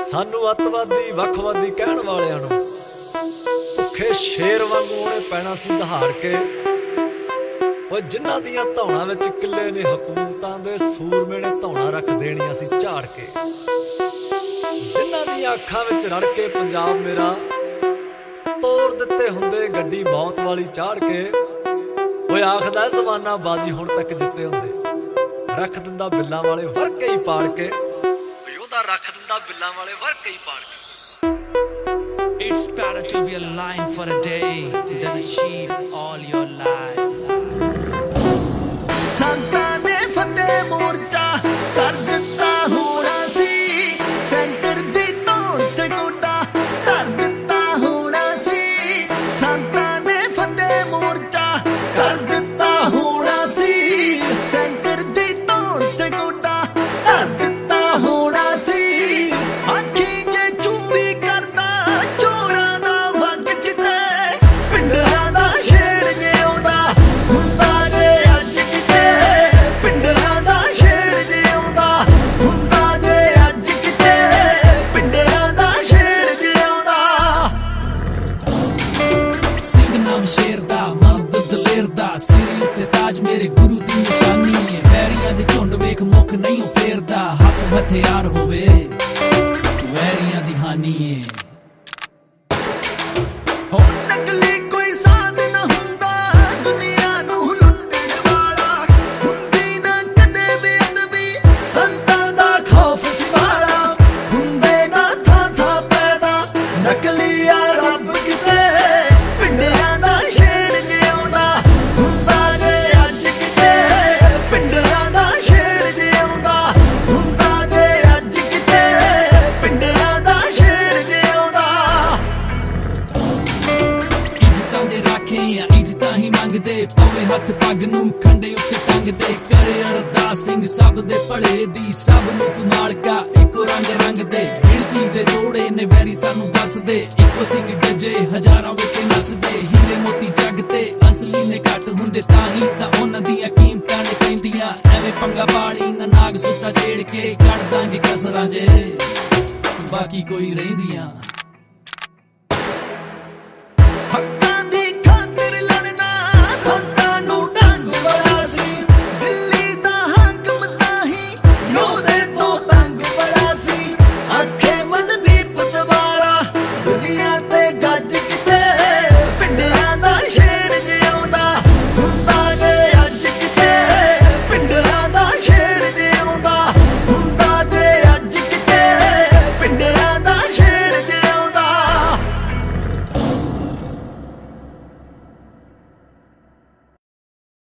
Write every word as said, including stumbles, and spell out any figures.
सानू अतवादी वखवादी कहण वालियां नूं भुखे शेर वांगू उहने पैना सी दहाड़ के। ओए जिन्हां दियां धौणां विच किले ने हुकूमतां दे सूरमे ने धौणां रख देणियां सी झाड़ के। जिन्हां दियां अखां विच रड़ के पंजाब मेरा तोड़ दित्ते हुंदे गड्डी मौत वाली चाड़ के। ओए आखदा जमाना बाजी हुण तक जित्ते हुंदे रख दिंदा बिल्लां वाले वरके ही पाड़ के। रख दिंदा बिल्लां वाले वरके ही पाड़ के। It's better to be alive for a day than a sheep all your life. संतां ने फतेह मोर्चा कर दिता होना सी, सेंटर दी तौर ते गोडा कर दिता होना सी। संतां ने फतेह मोर्चा कर दिता होना सी, सेंटर दी तौर ते गोडा कर दिता होना सी। आखी जे चूवी करदा चोरां दा वंग किते, पिंडरां दा शेर जे आउंदा हुंदा जे अज किते। पिंडरां दा शेर जे आउंदा हुंदा जे अज किते, पिंडरां दा शेर जे आउंदा। सिंह नाम शेर दा मर्द दलेर दा, सिर उत्ते ताज मेरे गुरु दी निशानी है। वैरियां दे झुंड वेख मुख नहीं फेरदा, हथ हथियार होवे वैरियां दी हानी है। हो नकली कोई साध ना हुंदा दुनिया नूं लुट्टण वाला, हुंदी ना कदे बेअदबी संतां दा खौफ सिवाला। हुंदे ना थां थां पैदा नकली आ रब किते, पिंडरां दा शेर जे आउंदा हुंदा जे अज किते। पिंडरां दा शेर जे आउंदा हुंदा जे अज किते, पिंडरां दा शेर जे आउंदा। इज्जतां दे राखे आ इज्जतां ही मंगदे, पवे हथ पग नूं खंडे उत्ते टंगदे। करे अरदास सिंह सब दे भले दी, सब नूं तू मालका इको रंग रंग दे। गिणती दे जोड़े ने वैरी सानू दसदे, इको सिंह डजे हजारां विच नसदे। हीरे मोती जग ते असली ने घट हुंदे, ताही तां उन्हां दियां कीमतां ने पैंदियां। एवें पंगा पाली ना नाग सुत्ता छेड़ के, कढ दांगे कसरां जे बाकी कोई रहिंदियां।